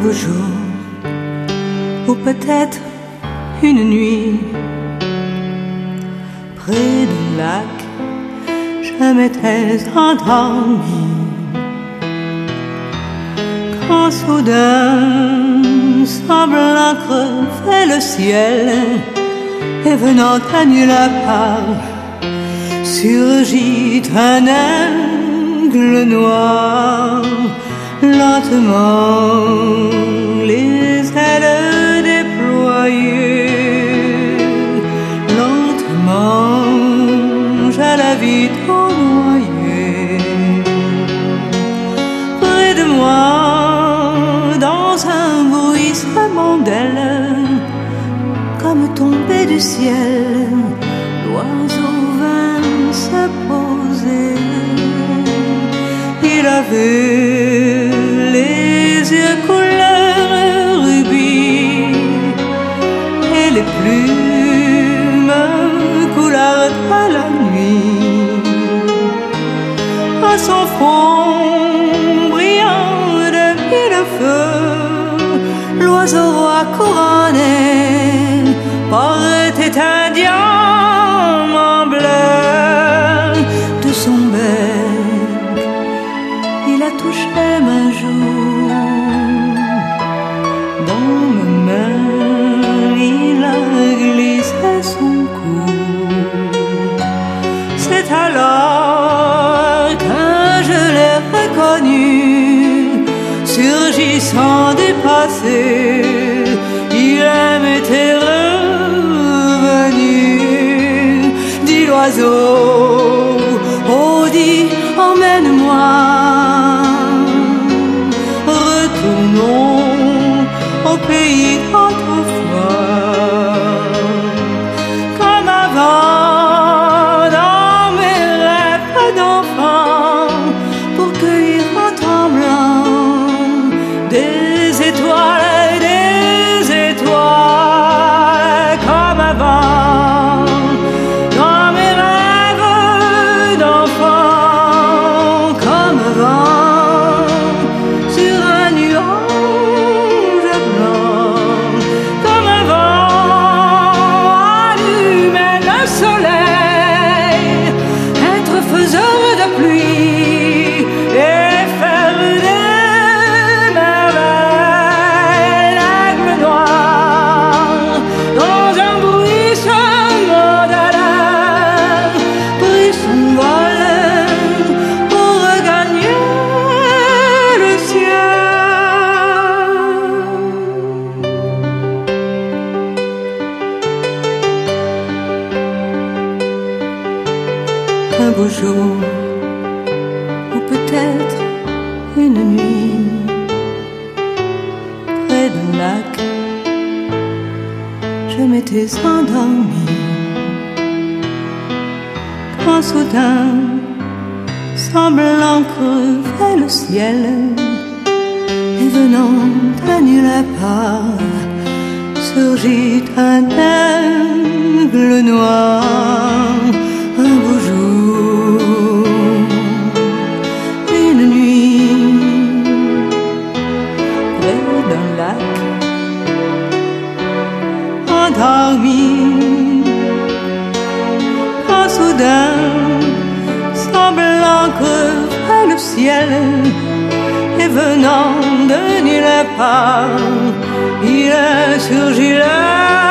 beau jour, ou peut-être une nuit, près du lac, je m'étais endormie. Quand soudain, semblant crever le ciel, et venant à nulle part, surgit un aigle noir, lentement les ailes déployées, lentement je la vis tournoyer. Près de moi, dans un bruissement d'ailes, comme tombé du ciel, l'oiseau vint se poser. Il avait les yeux couleur rubis et les plumes couleur de la nuit. À son front brillant de mille feux, l'oiseau roi couronné portait un diamant bleu. De son bec, il a touché ma joue. Dans ma main, il a glissé son cou. C'est alors que je l'ai reconnu, surgissant du passé. Il m'était revenu. Dit l'oiseau, oh dis, emmène-moi. Retournons au pays d'autrefois, comme avant, dans mes rêves d'enfant, pour cueillir en tremblant des étoiles, comme avant, dans mes rêves d'enfant, comme avant, sur un nuage blanc, comme avant, allumer le soleil, être faiseur de pluie et faire des merveilles. L'aigle noir, dans un bruissement d'ailes, prit son vol pour regagner le ciel. Un beau jour, ou peut-être une nuit, près d'un lac, je m'étais endormie. Quand soudain, semblant crever le ciel, et venant à nulle part, surgit un aigle noir. Un beau jour, une nuit, près d'un lac, endormi. Quand soudain, semblant crever le ciel, et venant de nulle part, il surgit là.